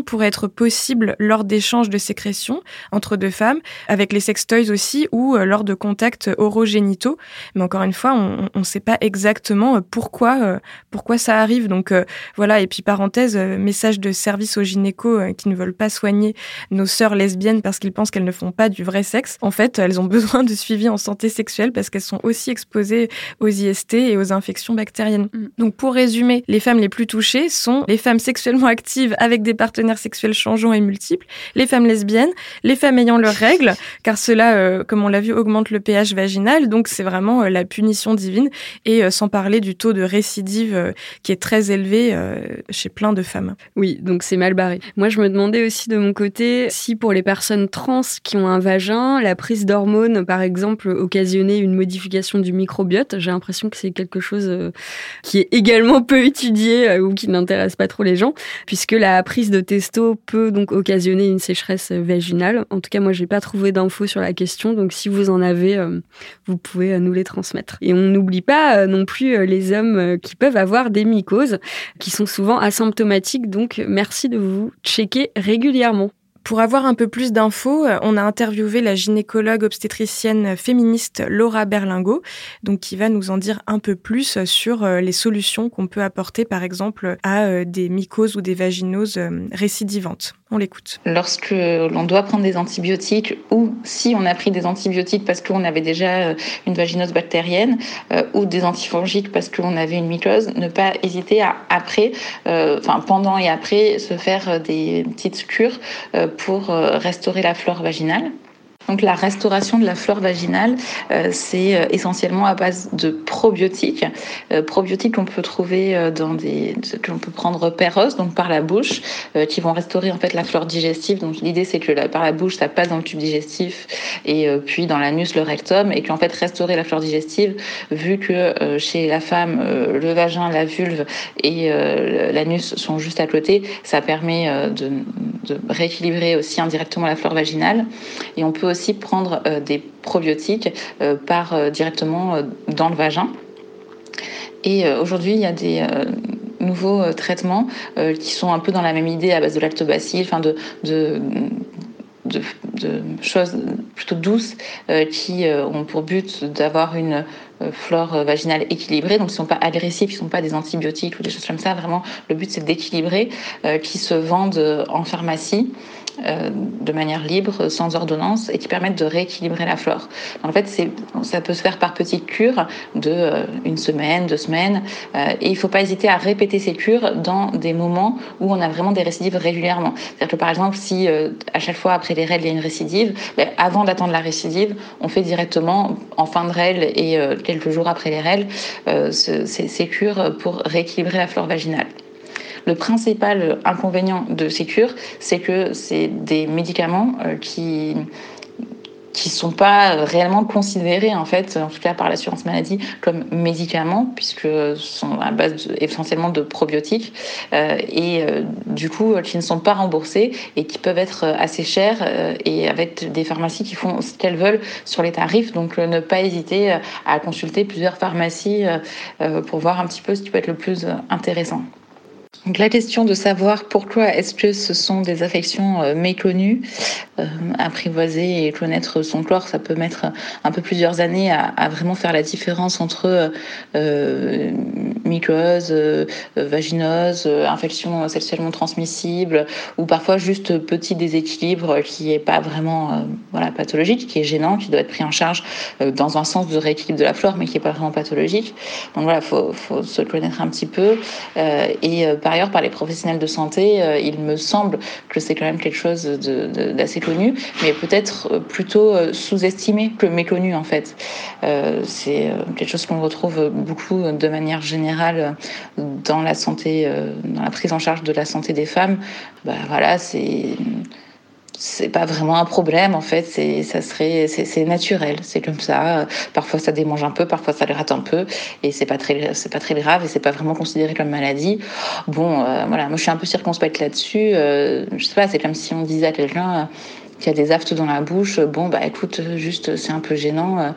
pourrait être possible lors d'échanges de sécrétions entre deux femmes, avec les sextoys aussi, ou lors de contacts orogénitaux. Mais encore une fois, on ne sait pas exactement pourquoi, euh, pourquoi ça arrive. Donc euh, voilà, et puis parenthèse, euh, message de service aux gynécos euh, qui ne veulent pas soigner nos sœurs lesbiennes parce qu'ils pensent qu'elles ne font pas du vrai sexe. En fait, elles ont besoin de suivi en santé sexuelle parce qu'elles sont aussi exposées aux I S T et aux infections bactériennes. Mm. Donc pour résumer, les femmes les plus touchées sont les femmes sexuellement actives avec des partenaires sexuels changeants et multiples, les femmes lesbiennes, les femmes ayant leurs règles, car cela, euh, comme on l'a vu, augmente le pH vaginal, donc c'est vraiment euh, la punition divine, et euh, sans parler du taux de récidive euh, qui est très élevé euh, chez plein de femmes. Oui, donc c'est mal barré. Moi, je me demandais aussi de mon côté si pour les personnes trans qui ont un vagin, la prise d'hormones, par exemple, occasionnait une modification du microbiote. J'ai l'impression que c'est quelque chose euh, qui est également peu étudié euh, ou qui n'intéresse pas trop les gens, puisque la prise de testo peut donc occasionner une sécheresse vaginale. En tout cas, moi, j'ai pas trouvé d'infos sur la question, donc si vous en avez, euh, vous pouvez euh, nous les transmettre. Et on n'oublie pas euh, non plus euh, les hommes euh, qui peuvent avoir des mycoses, qui sont souvent asymptomatiques, donc merci de vous checker régulièrement. Pour avoir un peu plus d'infos, on a interviewé la gynécologue obstétricienne féministe Laura Berlingot, donc qui va nous en dire un peu plus sur les solutions qu'on peut apporter, par exemple, à des mycoses ou des vaginoses récidivantes. On l'écoute. Lorsque l'on doit prendre des antibiotiques, ou si on a pris des antibiotiques parce qu'on avait déjà une vaginose bactérienne, euh, ou des antifongiques parce qu'on avait une mycose, ne pas hésiter à après, euh, enfin pendant et après, se faire des petites cures euh, pour euh, restaurer la flore vaginale. Donc la restauration de la flore vaginale, euh, c'est euh, essentiellement à base de probiotiques. Euh, probiotiques qu'on peut trouver euh, dans des, que l'on peut prendre per os, donc par la bouche, euh, qui vont restaurer en fait la flore digestive. Donc l'idée c'est que la, par la bouche ça passe dans le tube digestif et euh, puis dans l'anus, le rectum, et qu'en fait restaurer la flore digestive, vu que euh, chez la femme euh, le vagin, la vulve et euh, l'anus sont juste à côté, ça permet euh, de, de rééquilibrer aussi indirectement la flore vaginale. Et on peut aussi aussi prendre euh, des probiotiques euh, par euh, directement euh, dans le vagin. Et euh, aujourd'hui, il y a des euh, nouveaux euh, traitements euh, qui sont un peu dans la même idée à base de lactobacilles, enfin de, de, de, de choses plutôt douces euh, qui euh, ont pour but d'avoir une euh, flore vaginale équilibrée, donc qui ne sont pas agressifs, qui ne sont pas des antibiotiques ou des choses comme ça. Vraiment, le but c'est d'équilibrer, euh, qui se vendent en pharmacie. Euh, de manière libre, sans ordonnance, et qui permettent de rééquilibrer la flore. En fait, c'est, ça peut se faire par petites cures de euh, une semaine, deux semaines, euh, et il ne faut pas hésiter à répéter ces cures dans des moments où on a vraiment des récidives régulièrement. C'est-à-dire que par exemple, si euh, à chaque fois après les règles il y a une récidive, ben, avant d'attendre la récidive, on fait directement en fin de règles et euh, quelques jours après les règles euh, ce, ces, ces cures pour rééquilibrer la flore vaginale. Le principal inconvénient de ces cures, c'est que c'est des médicaments euh, qui qui sont pas réellement considérés, en fait, en tout cas par l'assurance maladie, comme médicaments, puisque sont à base de, essentiellement de probiotiques, euh, et euh, du coup, qui ne sont pas remboursés et qui peuvent être assez chers, euh, et avec des pharmacies qui font ce qu'elles veulent sur les tarifs. Donc, euh, ne pas hésiter à consulter plusieurs pharmacies euh, pour voir un petit peu ce qui peut être le plus intéressant. Donc la question de savoir pourquoi est-ce que ce sont des affections euh, méconnues, euh, apprivoiser et connaître son corps, ça peut mettre un peu plusieurs années à, à vraiment faire la différence entre euh, mycose, euh, vaginose, euh, infection sexuellement transmissible, ou parfois juste petit déséquilibre qui est pas vraiment euh, voilà, pathologique, qui est gênant, qui doit être pris en charge euh, dans un sens de rééquilibre de la flore, mais qui est pas vraiment pathologique. Donc voilà, faut, faut se connaître un petit peu. Euh, et euh, par ailleurs, par les professionnels de santé, euh, il me semble que c'est quand même quelque chose de, de, d'assez connu, mais peut-être plutôt sous-estimé que méconnu en fait. Euh, c'est quelque chose qu'on retrouve beaucoup de manière générale dans la santé, euh, dans la prise en charge de la santé des femmes. Bah, voilà, c'est c'est pas vraiment un problème en fait, c'est ça serait c'est, c'est naturel, c'est comme ça. Parfois ça démange un peu, parfois ça le rate un peu, et c'est pas très c'est pas très grave et c'est pas vraiment considéré comme maladie. Bon, euh, voilà, moi je suis un peu circonspecte là-dessus. Euh, je sais pas, c'est comme si on disait à quelqu'un euh, qui a des aftes dans la bouche, bon bah écoute, juste c'est un peu gênant. Euh,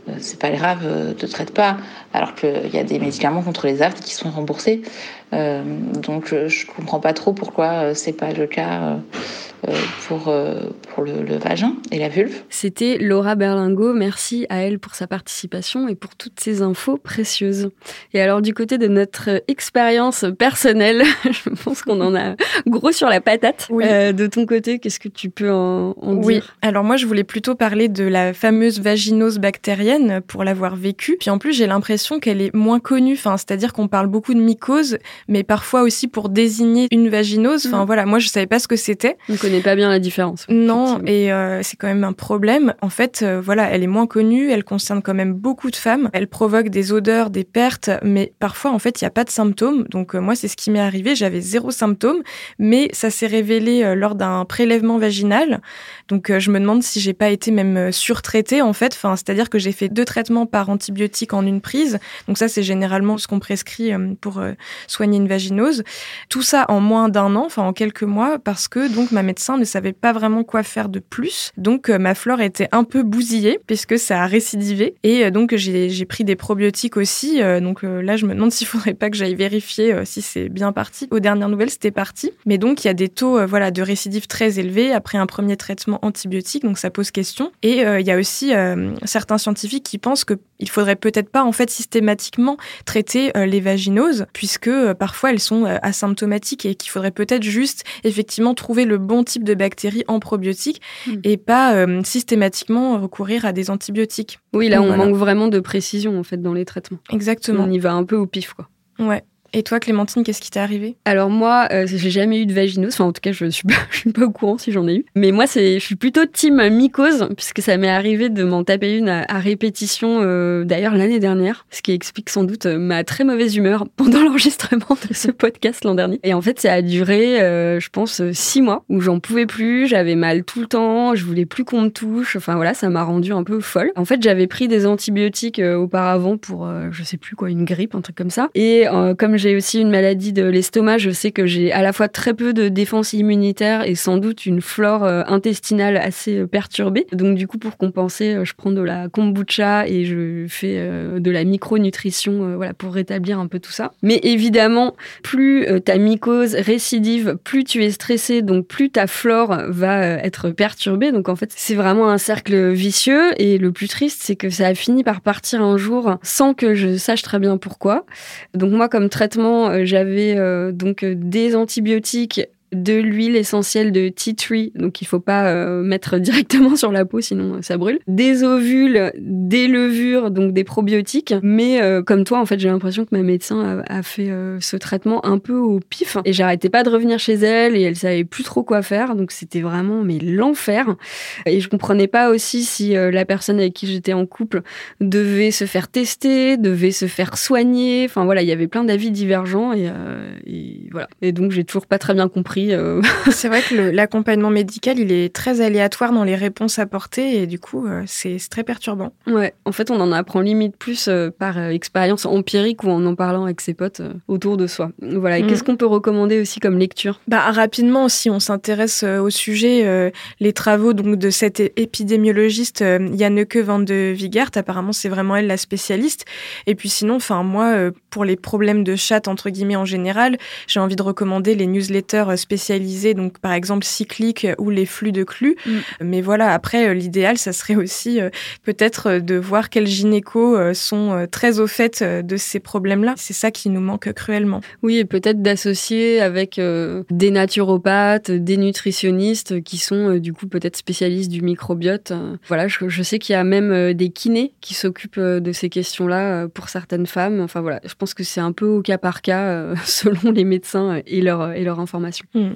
euh, c'est pas grave, euh, te traite pas. Alors qu'il y a des médicaments contre les aftes qui sont remboursés. Euh, donc je, je comprends pas trop pourquoi euh, c'est pas le cas euh, euh, pour, euh, pour le, le vagin et la vulve. C'était Laura Berlingot, merci à elle pour sa participation et pour toutes ces infos précieuses. Et alors du côté de notre expérience personnelle, je pense qu'on en a gros sur la patate. Oui. Euh, de ton côté, qu'est-ce que tu peux en, en oui. dire ? Alors moi je voulais plutôt parler de la fameuse vaginose bactérienne pour l'avoir vécue. Puis en plus j'ai l'impression qu'elle est moins connue, enfin, c'est-à-dire qu'on parle beaucoup de mycose, mais parfois aussi pour désigner une vaginose. Enfin mmh. voilà, moi je savais pas ce que c'était. On connaît pas bien la différence. Non, et euh, c'est quand même un problème. En fait, euh, voilà, elle est moins connue, elle concerne quand même beaucoup de femmes. Elle provoque des odeurs, des pertes, mais parfois en fait il y a pas de symptômes. Donc euh, moi c'est ce qui m'est arrivé, j'avais zéro symptôme, mais ça s'est révélé euh, lors d'un prélèvement vaginal. Donc euh, je me demande si j'ai pas été même surtraitée en fait. Enfin, c'est-à-dire que j'ai fait deux traitements par antibiotique en une prise. Donc ça c'est généralement ce qu'on prescrit euh, pour euh, soigner une vaginose. Tout ça en moins d'un an, enfin en quelques mois, parce que donc ma médecin ne savait pas vraiment quoi faire de plus. Donc euh, ma flore était un peu bousillée puisque ça a récidivé. Et euh, donc j'ai, j'ai pris des probiotiques aussi. Euh, donc euh, là je me demande s'il faudrait pas que j'aille vérifier euh, si c'est bien parti. Aux dernières nouvelles c'était parti. Mais donc il y a des taux euh, voilà de récidive très élevés après un premier traitement antibiotique. Donc ça pose question. Et euh, il y a aussi euh, certains scientifiques qui pensent que il faudrait peut-être pas en fait systématiquement traiter euh, les vaginoses puisque euh, parfois elles sont euh, asymptomatiques et qu'il faudrait peut-être juste effectivement trouver le bon type de bactéries en probiotiques mmh. et pas euh, systématiquement recourir à des antibiotiques. Oui, là Donc, on voilà. manque vraiment de précision en fait dans les traitements. Exactement. On y va un peu au pif quoi. Ouais. Et toi, Clémentine, qu'est-ce qui t'est arrivé ? Alors moi, euh, j'ai jamais eu de vaginose. Enfin, en tout cas, je suis pas, je suis pas au courant si j'en ai eu. Mais moi, c'est, je suis plutôt team mycose, puisque ça m'est arrivé de m'en taper une à, à répétition, euh, d'ailleurs l'année dernière, ce qui explique sans doute ma très mauvaise humeur pendant l'enregistrement de ce podcast l'an dernier. Et en fait, ça a duré, euh, je pense, six mois, où j'en pouvais plus, j'avais mal tout le temps, je voulais plus qu'on me touche. Enfin voilà, ça m'a rendue un peu folle. En fait, j'avais pris des antibiotiques euh, auparavant pour, euh, je sais plus quoi, une grippe, un truc comme ça. Et euh, comme j'ai aussi une maladie de l'estomac, je sais que j'ai à la fois très peu de défense immunitaire et sans doute une flore euh, intestinale assez euh, perturbée. Donc du coup, pour compenser, euh, je prends de la kombucha et je fais euh, de la micronutrition euh, voilà, pour rétablir un peu tout ça. Mais évidemment, plus euh, ta mycose récidive, plus tu es stressé, donc plus ta flore va euh, être perturbée. Donc en fait, c'est vraiment un cercle vicieux et le plus triste, c'est que ça a fini par partir un jour sans que je sache très bien pourquoi. Donc moi, comme traitement, j'avais euh, donc des antibiotiques, de l'huile essentielle de tea tree, donc il faut pas euh, mettre directement sur la peau, sinon ça brûle. Des ovules, des levures, donc des probiotiques. Mais euh, comme toi, en fait, j'ai l'impression que ma médecin a, a fait euh, ce traitement un peu au pif. Et j'arrêtais pas de revenir chez elle et elle savait plus trop quoi faire. Donc c'était vraiment mais l'enfer. Et je comprenais pas aussi si euh, la personne avec qui j'étais en couple devait se faire tester, devait se faire soigner. Enfin voilà, il y avait plein d'avis divergents et, euh, et voilà. Et donc j'ai toujours pas très bien compris. Euh... C'est vrai que le, l'accompagnement médical, il est très aléatoire dans les réponses apportées et du coup, euh, c'est, c'est très perturbant. Ouais, en fait, on en apprend limite plus euh, par euh, expérience empirique ou en en parlant avec ses potes euh, autour de soi. Voilà, et mmh. qu'est-ce qu'on peut recommander aussi comme lecture ? Bah, rapidement, si on s'intéresse euh, au sujet, euh, les travaux donc, de cette épidémiologiste euh, Janneke van de Wigert, apparemment, c'est vraiment elle la spécialiste. Et puis sinon, enfin moi, euh, pour les problèmes de chatte, entre guillemets, en général, j'ai envie de recommander les newsletters euh, spécialisés, donc par exemple cycliques ou les flux de Clue. Mm. Mais voilà, après, l'idéal, ça serait aussi euh, peut-être de voir quels gynécos euh, sont euh, très au fait euh, de ces problèmes-là. C'est ça qui nous manque cruellement. Oui, et peut-être d'associer avec euh, des naturopathes, des nutritionnistes qui sont euh, du coup peut-être spécialistes du microbiote. Voilà, je, je sais qu'il y a même euh, des kinés qui s'occupent euh, de ces questions-là euh, pour certaines femmes. Enfin voilà, je pense que c'est un peu au cas par cas euh, selon les médecins et leur, et leur information. Mm.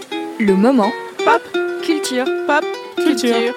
Le moment Pop culture. Pop culture.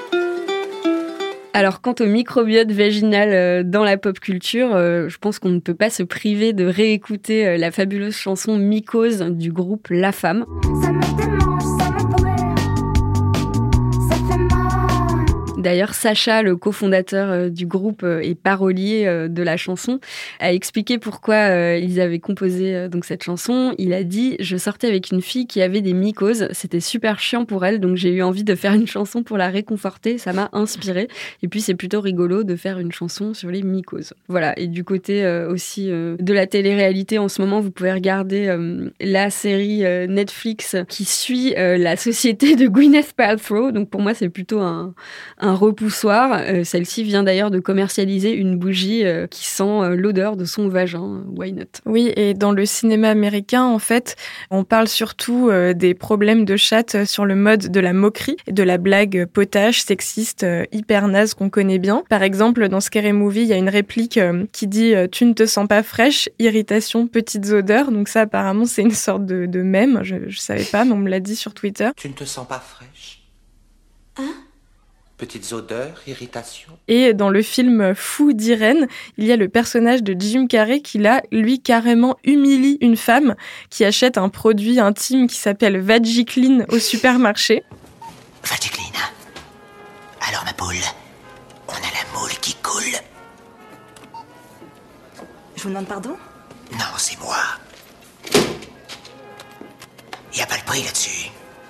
Alors, quant au microbiote vaginal euh, dans la pop culture, euh, je pense qu'on ne peut pas se priver de réécouter euh, la fabuleuse chanson Mycose du groupe La Femme. Ça me démange, ça me brûle, ça fait mal. D'ailleurs, Sacha, le cofondateur du groupe et parolier de la chanson, a expliqué pourquoi ils avaient composé donc cette chanson. Il a dit « Je sortais avec une fille qui avait des mycoses. C'était super chiant pour elle, donc j'ai eu envie de faire une chanson pour la réconforter. Ça m'a inspiré. Et puis, c'est plutôt rigolo de faire une chanson sur les mycoses. » Voilà. Et du côté euh, aussi euh, de la télé-réalité, en ce moment, vous pouvez regarder euh, la série euh, Netflix qui suit euh, la société de Gwyneth Paltrow. Donc, pour moi, c'est plutôt un, un repoussoir. Euh, celle-ci vient d'ailleurs de commercialiser une bougie euh, qui sent euh, l'odeur de son vagin. Why not? Oui, et dans le cinéma américain, en fait, on parle surtout euh, des problèmes de chatte sur le mode de la moquerie, de la blague potache, sexiste, euh, hyper naze qu'on connaît bien. Par exemple, dans Scary Movie, il y a une réplique euh, qui dit euh, « Tu ne te sens pas fraîche, irritation, petites odeurs ». Donc ça, apparemment, c'est une sorte de, de mème. Je, je savais pas, mais on me l'a dit sur Twitter. Tu ne te sens pas fraîche? Hein? Petites odeurs, irritation. Et dans le film Fou d'Irène, il y a le personnage de Jim Carrey qui, là, lui, carrément humilie une femme qui achète un produit intime qui s'appelle Vagiclean au supermarché. Vagiclean. Alors, ma poule, on a la moule qui coule. Je vous demande pardon? Non, c'est moi. Y a pas le prix là-dessus.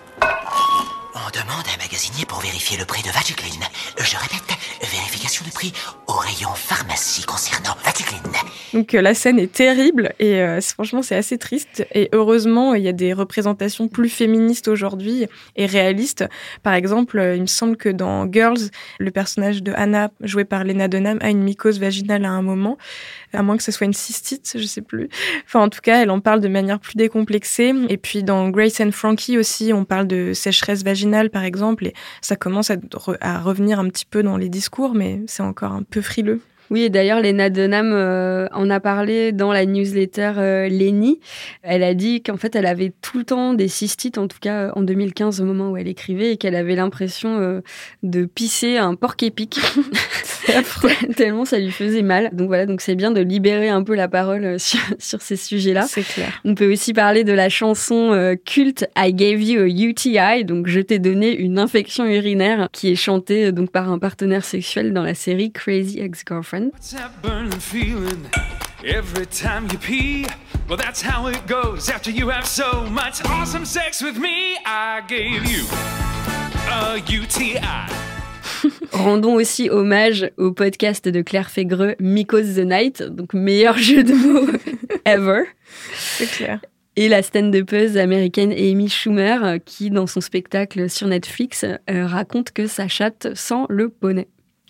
On demande à un magasinier pour vérifier le prix de Vagiclean. Je répète, vérification de prix au rayon pharmacie concernant Vagiclean. Donc euh, la scène est terrible et euh, franchement c'est assez triste. Et heureusement, il y a des représentations plus féministes aujourd'hui et réalistes. Par exemple, euh, il me semble que dans Girls, le personnage de Hannah, joué par Lena Dunham, a une mycose vaginale à un moment. À moins que ce soit une cystite, je sais plus. Enfin, en tout cas, elle en parle de manière plus décomplexée. Et puis, dans Grace and Frankie aussi, on parle de sécheresse vaginale, par exemple. Et ça commence à, re- à revenir un petit peu dans les discours, mais c'est encore un peu frileux. Oui, et d'ailleurs, Lena Dunham euh, en a parlé dans la newsletter euh, Lenny. Elle a dit qu'en fait, elle avait tout le temps des cystites, en tout cas en deux mille quinze, au moment où elle écrivait, et qu'elle avait l'impression euh, de pisser un porc-épic. C'est affreux. Tellement ça lui faisait mal. Donc voilà, donc c'est bien de libérer un peu la parole sur, sur ces sujets-là. C'est clair. On peut aussi parler de la chanson euh, culte I Gave You a U T I, donc je t'ai donné une infection urinaire, qui est chantée donc par un partenaire sexuel dans la série Crazy Ex-Girlfriend. What's that burning feeling every time you pee? Well, that's how it goes after you have so much awesome sex with me. I gave you a U T I. Rendons aussi hommage au podcast de Claire Fégreux, Mycose the Night, donc meilleur jeu de mots ever. C'est clair. Et la stand-upeuse américaine Amy Schumer, qui, dans son spectacle sur Netflix, euh, raconte que sa chatte sent le poney.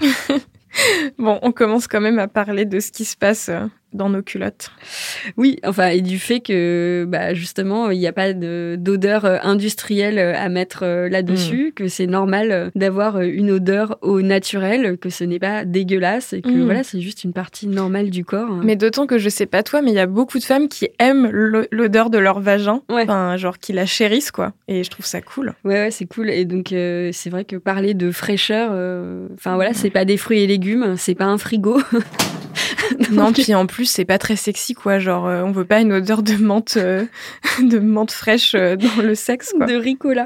Bon, on commence quand même à parler de ce qui se passe dans nos culottes. Oui, enfin, et du fait que, bah, justement, il n'y a pas de, d'odeur industrielle à mettre là-dessus, mmh. que c'est normal d'avoir une odeur au naturel, que ce n'est pas dégueulasse, et que mmh. voilà, c'est juste une partie normale du corps. Mais d'autant que je sais pas toi, mais il y a beaucoup de femmes qui aiment l'odeur de leur vagin, ouais. Enfin, genre qui la chérissent, quoi. Et je trouve ça cool. Ouais, ouais, c'est cool. Et donc, euh, c'est vrai que parler de fraîcheur, enfin euh, voilà, c'est pas des fruits et légumes, c'est pas un frigo. Non, puis en plus, c'est pas très sexy, quoi. Genre, euh, on veut pas une odeur de menthe, euh, de menthe fraîche euh, dans le sexe, quoi. De Ricola.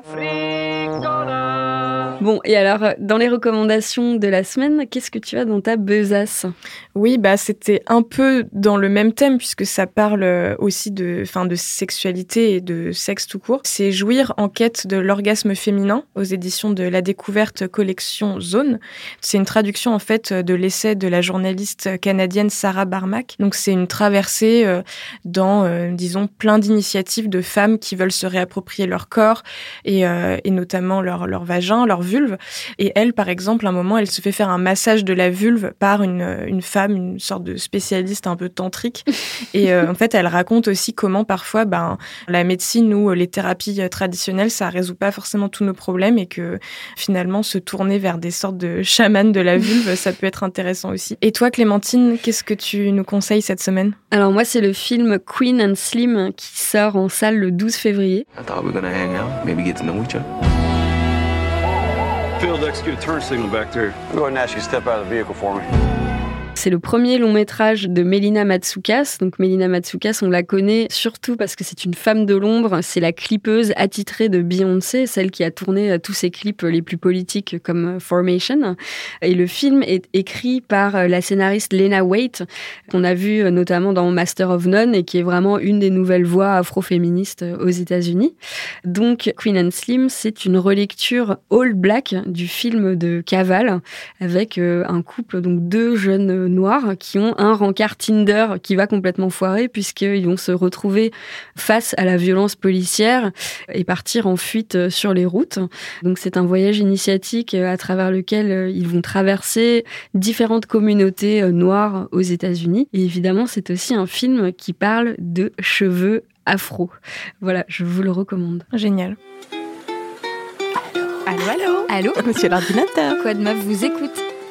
Bon, et alors, dans les recommandations de la semaine, qu'est-ce que tu as dans ta besace? Oui, bah, c'était un peu dans le même thème, puisque ça parle aussi de, enfin, de sexualité et de sexe tout court. C'est Jouir en quête de l'orgasme féminin, aux éditions de La Découverte collection Zone. C'est une traduction, en fait, de l'essai de la journaliste canadienne Sarah Barmack. Donc, c'est une traversée euh, dans, euh, disons, plein d'initiatives de femmes qui veulent se réapproprier leur corps et, euh, et notamment leur, leur vagin, leur vulve. Et elle, par exemple, à un moment, elle se fait faire un massage de la vulve par une, une femme, une sorte de spécialiste un peu tantrique. Et euh, en fait, elle raconte aussi comment parfois, ben, la médecine ou les thérapies traditionnelles, ça résout pas forcément tous nos problèmes et que finalement, se tourner vers des sortes de chamans de la vulve, ça peut être intéressant aussi. Et toi, Clémentine, qu'est-ce que tu nous conseilles cette semaine? Alors moi, c'est le film Queen and Slim qui sort en salle le douze février. I thought we were gonna hang out, maybe get to know each other. Phil, execute a turn signal back there. Go ahead and ask you to step out of the vehicle for me. C'est le premier long métrage de Melina Matsoukas. Donc Melina Matsoukas, on la connaît surtout parce que c'est une femme de l'ombre. C'est la clippeuse attitrée de Beyoncé, celle qui a tourné tous ses clips les plus politiques comme Formation. Et le film est écrit par la scénariste Lena Waithe, qu'on a vu notamment dans Master of None et qui est vraiment une des nouvelles voix afro-féministes aux États-Unis. Donc Queen and Slim, c'est une relecture all black du film de Caval avec un couple, donc deux jeunes noirs qui ont un rencard Tinder qui va complètement foirer puisqu'ils vont se retrouver face à la violence policière et partir en fuite sur les routes. Donc c'est un voyage initiatique à travers lequel ils vont traverser différentes communautés noires aux États-Unis. Et évidemment, c'est aussi un film qui parle de cheveux afro. Voilà, je vous le recommande. Génial. Allô, allô. Allô, monsieur l'ordinateur. Quad Meuf vous écoute.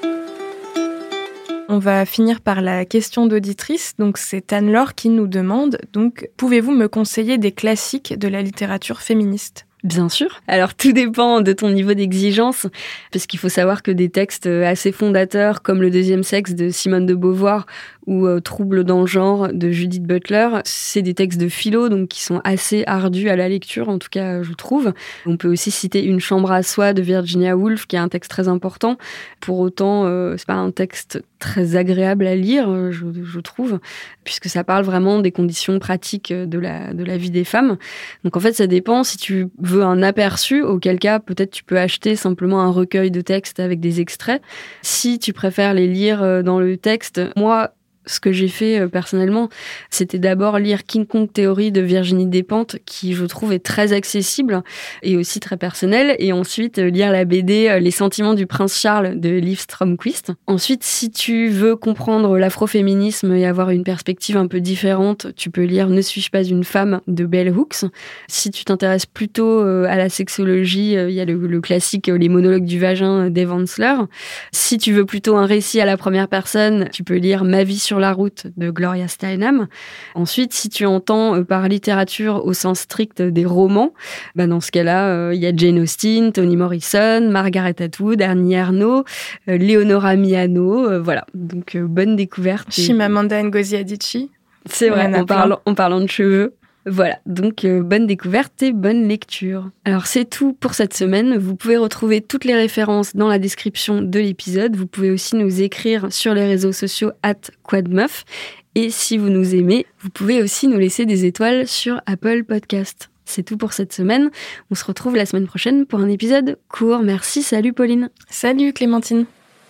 On va finir par la question d'auditrice. Donc, c'est Anne-Laure qui nous demande, donc, pouvez-vous me conseiller des classiques de la littérature féministe ? Bien sûr. Alors, tout dépend de ton niveau d'exigence, parce qu'il faut savoir que des textes assez fondateurs, comme Le deuxième sexe de Simone de Beauvoir ou euh, Trouble dans le genre de Judith Butler, c'est des textes de philo, donc qui sont assez ardus à la lecture, en tout cas, je trouve. On peut aussi citer Une chambre à soi de Virginia Woolf, qui est un texte très important. Pour autant, euh, c'est pas un texte très agréable à lire, je, je trouve, puisque ça parle vraiment des conditions pratiques de la, de la vie des femmes. Donc, en fait, ça dépend si tu veux un aperçu, auquel cas, peut-être tu peux acheter simplement un recueil de textes avec des extraits. Si tu préfères les lire dans le texte, moi, ce que j'ai fait euh, personnellement, c'était d'abord lire King Kong Theory de Virginie Despentes, qui je trouve est très accessible et aussi très personnel, et ensuite euh, lire la B D euh, Les sentiments du prince Charles de Liv Stromquist. Ensuite, si tu veux comprendre l'afroféminisme et avoir une perspective un peu différente, tu peux lire Ne suis-je pas une femme de Bell Hooks. Si tu t'intéresses plutôt euh, à la sexologie, il euh, y a le, le classique euh, Les monologues du vagin d'Eve Ensler. Si tu veux plutôt un récit à la première personne, tu peux lire Ma vie sur la route de Gloria Steinem. Ensuite, si tu entends euh, par littérature au sens strict des romans, bah dans ce cas-là, il euh, y a Jane Austen, Toni Morrison, Margaret Atwood, Annie Ernaux, euh, Leonora Miano, euh, voilà. Donc, euh, bonne découverte. Chimamanda Ngozi Adichie. C'est vrai, en parlant, en parlant de cheveux. Voilà, donc euh, bonne découverte et bonne lecture. Alors c'est tout pour cette semaine. Vous pouvez retrouver toutes les références dans la description de l'épisode. Vous pouvez aussi nous écrire sur les réseaux sociaux arobase quadmeuf. Et si vous nous aimez, vous pouvez aussi nous laisser des étoiles sur Apple Podcast. C'est tout pour cette semaine. On se retrouve la semaine prochaine pour un épisode court. Merci, salut Pauline. Salut Clémentine.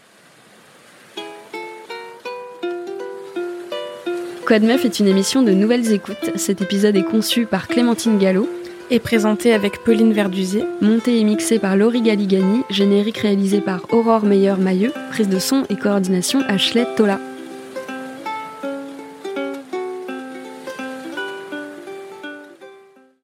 Quad Meuf est une émission de Nouvelles Écoutes. Cet épisode est conçu par Clémentine Gallo et présenté avec Pauline Verdusier. Monté et mixé par Laurie Galigani. Générique réalisé par Aurore Meyer-Mailleux. Prise de son et coordination Ashley Tola.